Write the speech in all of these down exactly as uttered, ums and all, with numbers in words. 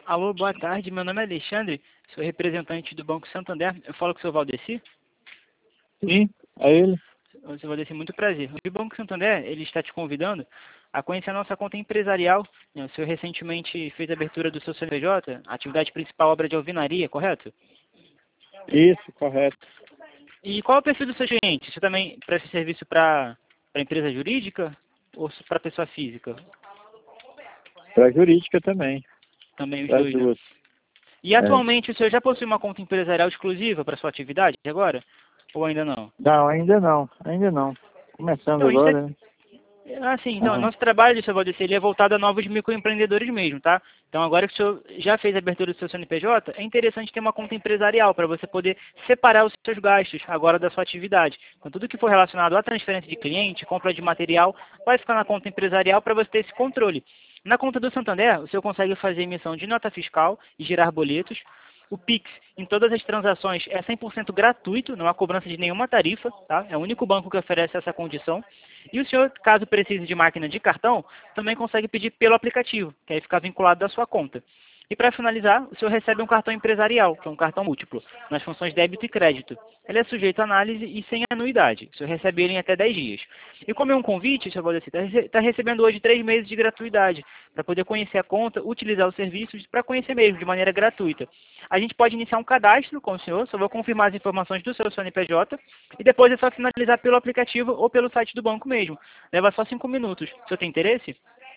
Alô, boa tarde. Meu nome é Alexandre, sou representante do Banco Santander. Eu falo com o seu Valdeci. Sim, é ele. O seu Valdeci, muito prazer. O Banco Santander, ele está te convidando a conhecer a nossa conta empresarial. O senhor recentemente fez a abertura do seu C N P J, atividade principal, obra de alvenaria, correto? Isso, correto. E qual é o perfil do seu cliente? Você também presta serviço para empresa jurídica ou para pessoa física? Para jurídica também. Também os Das dois, né? duas. E É. atualmente o senhor já possui uma conta empresarial exclusiva para sua atividade agora? Ou ainda não? Não, ainda não. Ainda não. Começando Então, a gente tá... agora, né? Assim, então, Aham. nosso trabalho, seu Valdeci, ele é voltado a novos microempreendedores mesmo, tá? Então, agora que o senhor já fez a abertura do seu C N P J, é interessante ter uma conta empresarial para você poder separar os seus gastos agora da sua atividade. Então, tudo que for relacionado à transferência de cliente, compra de material, vai ficar na conta empresarial para você ter esse controle. Na conta do Santander, o senhor consegue fazer emissão de nota fiscal e gerar boletos. O Pix, em todas as transações, é cem por cento gratuito, não há cobrança de nenhuma tarifa, tá? É o único banco que oferece essa condição. E o senhor, caso precise de máquina de cartão, também consegue pedir pelo aplicativo, que aí fica vinculado da sua conta. E para finalizar, o senhor recebe um cartão empresarial, que é um cartão múltiplo, nas funções débito e crédito. Ele é sujeito a análise e sem anuidade. O senhor recebe ele em até dez dias. E como é um convite, senhor Valdeci, está recebendo hoje três meses de gratuidade, para poder conhecer a conta, utilizar os serviços, para conhecer mesmo, de maneira gratuita. A gente pode iniciar um cadastro com o senhor, só vou confirmar as informações do seu C N P J, e depois é só finalizar pelo aplicativo ou pelo site do banco mesmo. Leva só cinco minutos. O senhor tem interesse?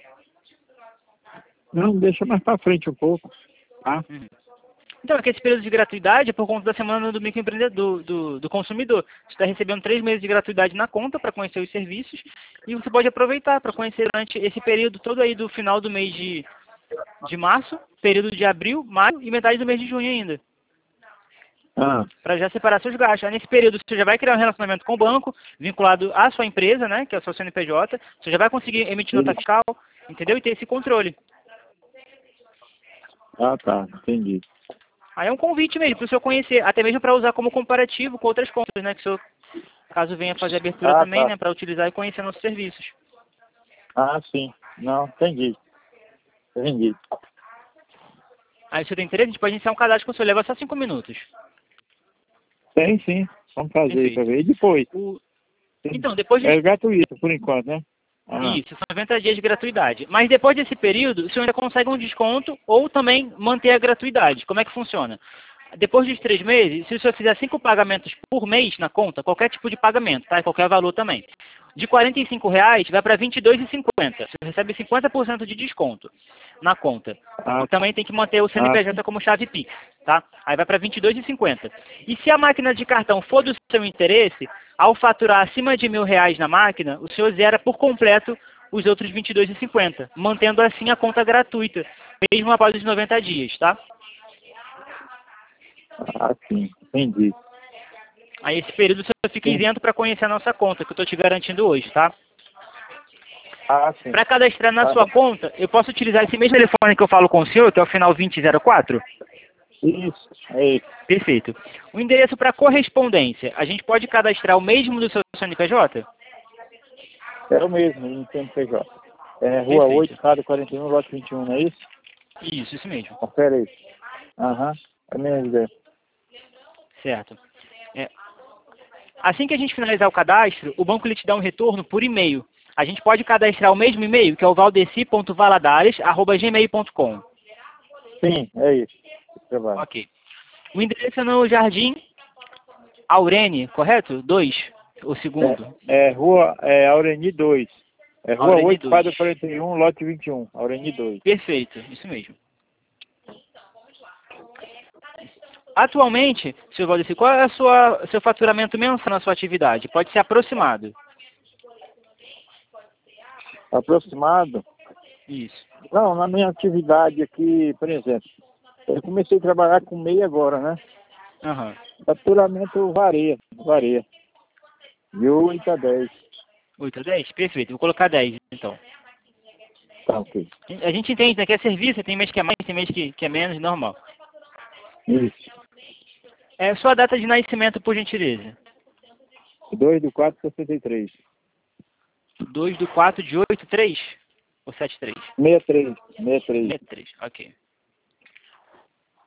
Não, deixa mais para frente um pouco. Tá? Uhum. Então, é que esse período de gratuidade é por conta da semana do microempreendedor, do, do, do consumidor. Você está recebendo três meses de gratuidade na conta para conhecer os serviços e você pode aproveitar para conhecer durante esse período todo aí do final do mês de, de março, período de abril, maio e metade do mês de junho ainda. Ah, Para já separar seus gastos. Aí, nesse período, você já vai criar um relacionamento com o banco, vinculado à sua empresa, né, que é o seu C N P J. Você já vai conseguir emitir nota isso. fiscal, entendeu? E ter esse controle. Ah, tá. Entendi. Aí é um convite mesmo para o senhor conhecer, até mesmo para usar como comparativo com outras contas, né? Que o senhor, caso venha fazer abertura Ah, também, tá. né? Para utilizar e conhecer nossos serviços. Ah, sim. Não, entendi. Entendi. Aí, se o senhor tem interesse, a gente pode iniciar um cadastro com o senhor. Leva só cinco minutos. Tem sim. Vamos fazer aí para Perfeito. ver. E depois? O... Tem- Então, depois É de... gratuito por enquanto, né? Ah, Isso, são noventa dias de gratuidade. Mas depois desse período, o senhor ainda consegue um desconto ou também manter a gratuidade. Como é que funciona? Depois dos três meses, se o senhor fizer cinco pagamentos por mês na conta, qualquer tipo de pagamento, tá? Qualquer valor também. De quarenta e cinco reais vai para vinte e dois reais e cinquenta centavos. Você recebe cinquenta por cento de desconto na conta. ah, E também tem que manter o ah, sim. C N P J como chave Pix, tá? Aí vai para vinte e dois reais e cinquenta centavos. E se a máquina de cartão for do seu interesse, ao faturar acima de mil reais na máquina, o senhor zera por completo os outros vinte e dois reais e cinquenta centavos, mantendo assim a conta gratuita, mesmo após os noventa dias, tá? Ah, sim. Entendi. Aí esse período você fica Sim. isento para conhecer a nossa conta, que eu estou te garantindo hoje, tá? Ah, sim. Para cadastrar na Tá sua bom. conta, eu posso utilizar esse mesmo telefone que eu falo com o senhor, que é o final vinte zero quatro? Isso. É isso. Perfeito. O endereço para correspondência, a gente pode cadastrar o mesmo do seu C N P J? É o mesmo, no C N P J. É Rua oito, Perfeito. Cada quarenta e um, lote vinte e um, não é isso? Isso, isso mesmo. Confere aí. Aham. É a mesma ideia. Certo. É, assim que a gente finalizar o cadastro, o banco ele te dá um retorno por e-mail. A gente pode cadastrar o mesmo e-mail, que é o valdeci ponto valadares arroba gmail ponto com. Sim, é isso. Trabalho. Ok. O endereço é no Jardim Aurene, correto? dois, o segundo. É, é Rua é, Aureni dois. É Rua Aurene oito, dois. Quadra quarenta e um, lote vinte e um. Aureni dois. Perfeito, isso mesmo. Atualmente, senhor Valdeci, qual é o sua, seu faturamento mensal na sua atividade? Pode ser aproximado. Aproximado? Isso. Não, na minha atividade aqui, por exemplo, eu comecei a trabalhar com meia agora, né? Aham. Faturamento varia, varia. De oito a dez. oito a dez? Perfeito. Vou colocar dez, então. Tá, ok. A gente entende, né, que é serviço, tem mês que é mais, tem mês que, que é menos, normal. Isso. É sua data de nascimento, por gentileza. dois do quatro, sessenta e três. dois do quatro de oito três? Ou sete três? sessenta e três. sessenta e três. sessenta e três, ok.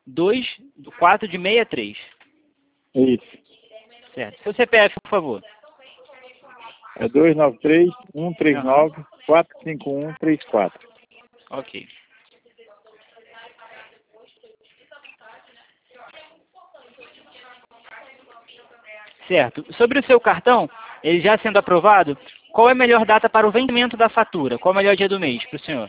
dois quatro de sessenta e três. Isso. Certo. Seu C P F, por favor. É dois nove três, um três nove, quatro cinco um, três quatro. Ok. Certo. Sobre o seu cartão, ele já sendo aprovado, qual é a melhor data para o vencimento da fatura? Qual é o melhor dia do mês para o senhor?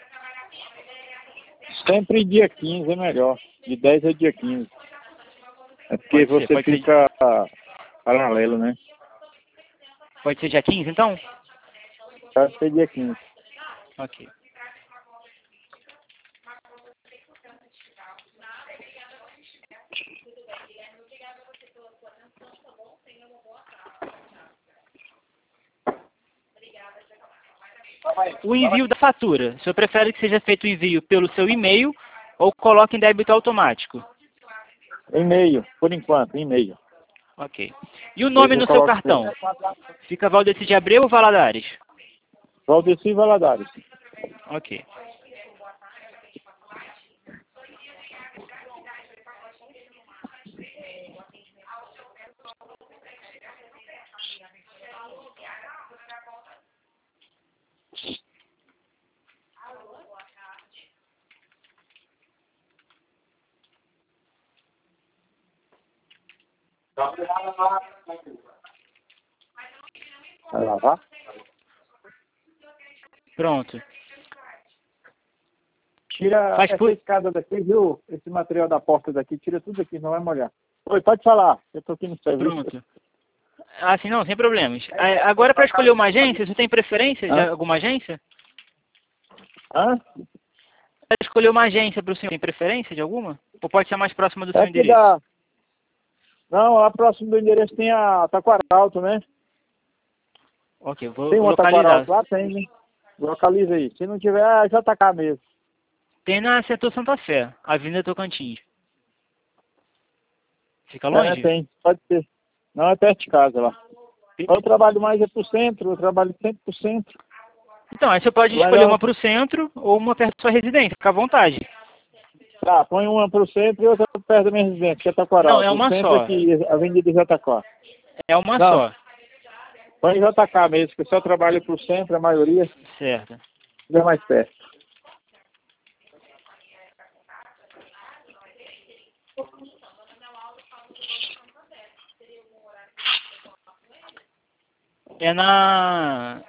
Sempre dia quinze é melhor. De dez a dia quinze. É porque Pode ser, você pode ser. fica paralelo, né? Pode ser dia quinze, então? Pode ser dia quinze. Ok. O envio da fatura, o senhor prefere que seja feito o envio pelo seu e-mail ou coloque em débito automático? E-mail, por enquanto, e-mail. Ok. E o nome Eu no seu coloco cartão? Fica Valdeci de Abreu ou Valadares? Valdeci Valadares. Ok. Vai lavar? Pronto. Tira Faz essa por... escada daqui, viu? Esse material da porta daqui, tira tudo aqui, não vai molhar. Oi, pode falar. Eu tô aqui no serviço. Pronto. Ah, sim, não, sem problemas. Ah, agora, para escolher uma agência, você tem preferência de Hã? alguma agência? Hã? Para escolher uma agência para o senhor, tem preferência de alguma? Ou pode ser mais próxima do seu É que endereço? dá. Não, lá próximo do endereço tem a Taquaralto, né? Ok, vou Tem uma localizar. Taquaralto lá? Tem, né? Localiza aí. Se não tiver, é J K mesmo. Tem na setor Santa Fé, Avenida Tocantins. Fica É, longe? tem. Pode ser. Não, é perto de casa lá. Eu trabalho mais é pro centro, eu trabalho sempre pro centro. Então, aí você pode Lá escolher não. uma para o centro ou uma perto da sua residência, fica à vontade. Tá, põe uma pro centro e outra perto da minha residência, que é Não, Taquaralto. é O uma centro só. aqui, Avenida J K. É uma Não, só. põe J K mesmo, que eu só trabalho pro centro, a maioria Certo. fica mais perto. É na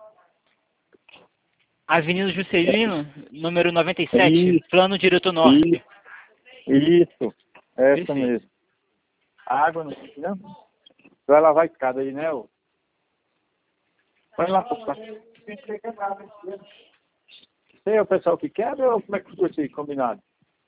Avenida Juscelino, número noventa e sete, Isso, Plano Direto Norte. isso. É essa Perfeito. mesmo. A água não fica, não? Vai lavar a escada aí, né? Ô? Põe lá pra cá. Você é o pessoal que quebra ou como é que ficou isso aí, combinado?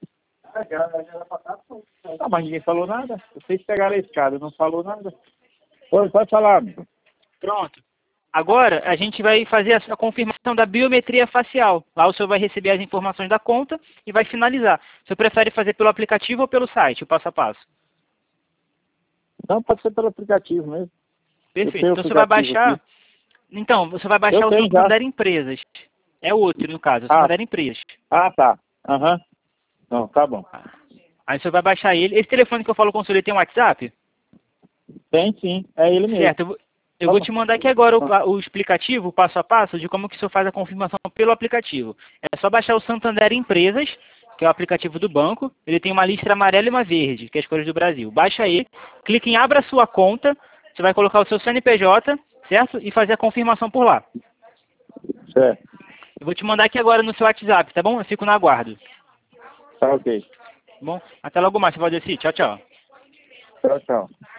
Ah, mas ninguém falou nada. Vocês pegaram a escada, não falou nada. Pode, pode falar, amigo. Pronto. Agora, a gente vai fazer a confirmação da biometria facial. Lá o senhor vai receber as informações da conta e vai finalizar. O senhor prefere fazer pelo aplicativo ou pelo site, o passo a passo? Não, pode ser pelo aplicativo mesmo. Perfeito. Eu Então tenho você vai aplicativo baixar... aqui. Então, você vai baixar Eu o tenho já. Santander Empresas. É outro, no caso, o Ah, Santander Empresas. ah tá. Aham. Não, tá bom. Aí você vai baixar ele. Esse telefone que eu falo com o senhor, ele tem um WhatsApp? Tem sim, é ele mesmo. Certo. Eu vou, eu vou te mandar aqui agora o, o explicativo, o passo a passo, de como que o senhor faz a confirmação pelo aplicativo. É só baixar o Santander Empresas, que é o aplicativo do banco. Ele tem uma listra amarela e uma verde, que é as cores do Brasil. Baixa ele, clique em Abra Sua Conta, você vai colocar o seu C N P J, certo? E fazer a confirmação por lá. Certo. Eu vou te mandar aqui agora no seu WhatsApp, tá bom? Eu fico no aguardo. Tá ok. Bom, até logo mais, você pode decidir. Tchau, tchau. Tchau, tchau.